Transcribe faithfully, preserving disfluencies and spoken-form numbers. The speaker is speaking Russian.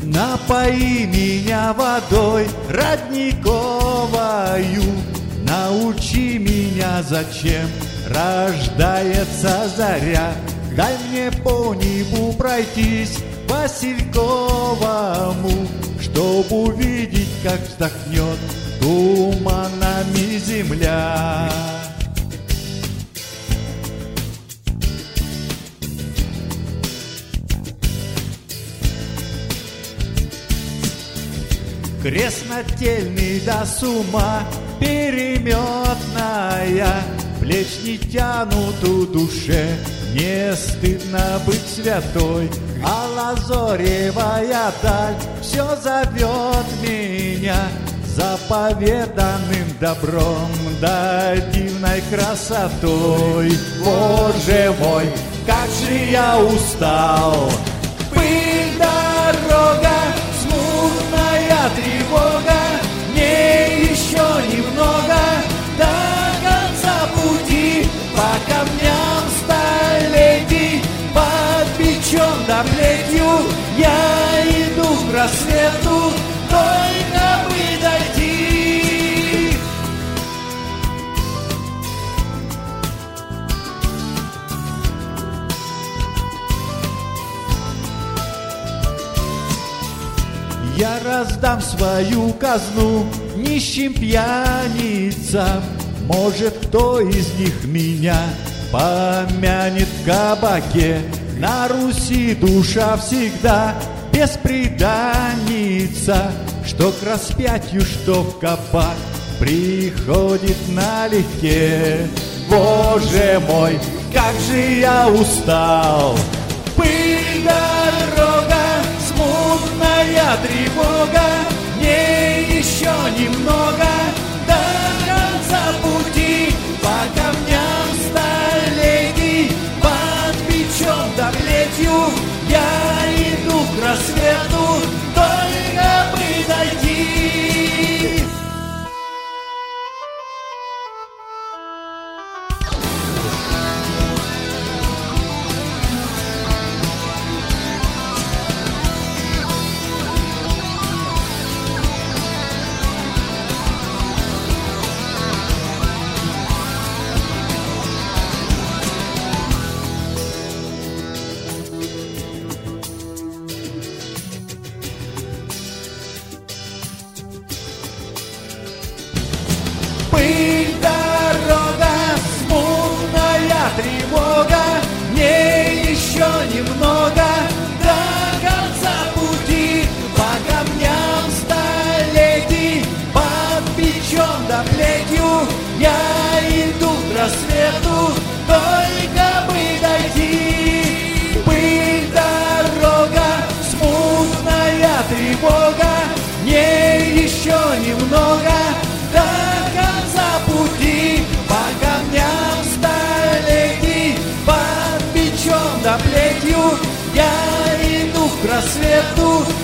Напои меня водой родниковою, научи меня, зачем рождается заря. Дай мне по небу пройтись Васильковому, чтоб увидеть, как вздохнет туманами земля. Крестнотельный до с ума переметная, плеч не тянут у душе, не стыдно быть святой. А лазоревая даль все зовет меня заповеданным добром да дивной красотой. Боже мой, как же я устал! Пыль, дорога, смутная тревога, мне еще немного до конца пути. По камням столетий, под бичом да плетью, я иду к рассвету, только бы дойти. Я раздам свою казну нищим пьяницам, может, кто из них меня помянет в кабаке. На Руси душа всегда бесприданница, что к распятию, что в кабак приходит налегке. Боже мой, как же я устал! Пыль, дорога, смутная тревога, мне еще немного до конца пути. По камням столетий, под бичом да плетью, я иду к рассвету, только бы дойти. Пыль, дорога, смутная тревога, мне еще немного до конца пути. По камням столетий, под бичом да плетью, я иду к рассвету, только бы дойти. Пыль, дорога, смутная тревога, мне еще немного до конца пути. По камням столетий, под бичом да плетью, я иду к рассвету,